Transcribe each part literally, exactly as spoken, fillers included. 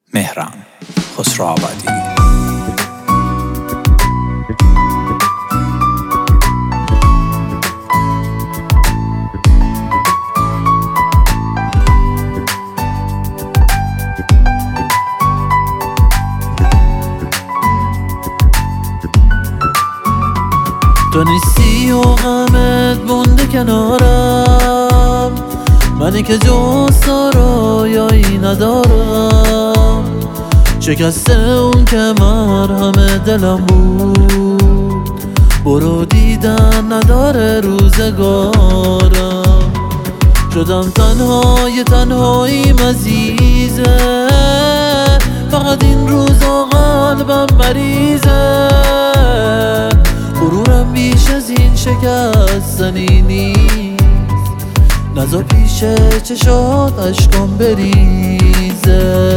مهران خسروآبادی. تو نیستی و غمت مونده کنارم، منی که جز سرایایی ندارم. شکسته اون که مرهم دلم بود، برو دیدن نداره روزگارم. شدم تنهای تنهایی مزیزه، فقط این روزا قلبم مریضه. غرورم بیش از این شکستنی نیست، نزار پیش چشات اشکام بریزه.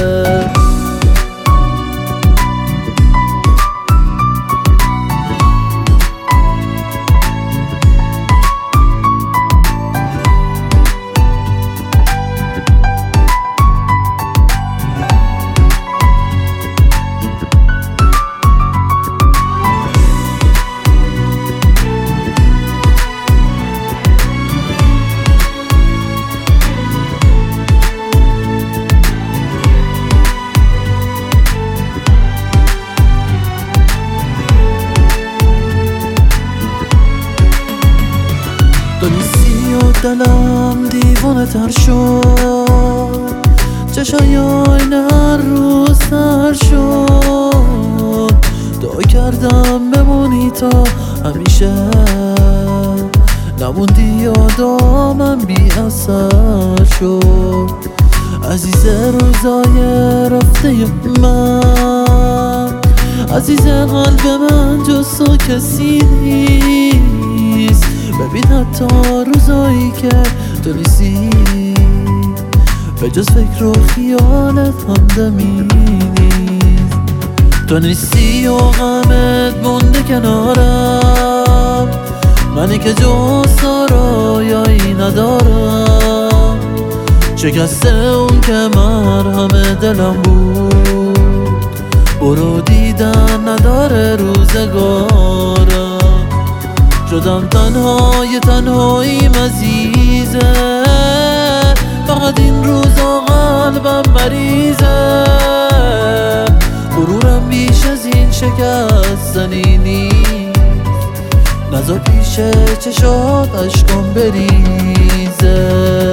تو نیستی و دلم دیوانه تر شد، چشای آینه هر روز تر شد. دعا کردم بمونی تا همیشه، نموندی یادامم بی اثر شد. عزیز روزای رفته من، عزیز قلب من جز تو کسی نیست. ببین حتی روزایی که تو نیستی، به جز فکر و خیالت همدمی نیست. تو نیستی و غمت مونده کنارم، منی که جز سرایایی ندارم. شکسته اون که مرهم دلم بود، برو دیدن نداره روزگارم. شدم تنهای تنهایی مزیزه، فقط این روزا قلبم مریضه. غرورم بیش از این شکستنی نیست، نزار پیش چشات اشکام بریزه.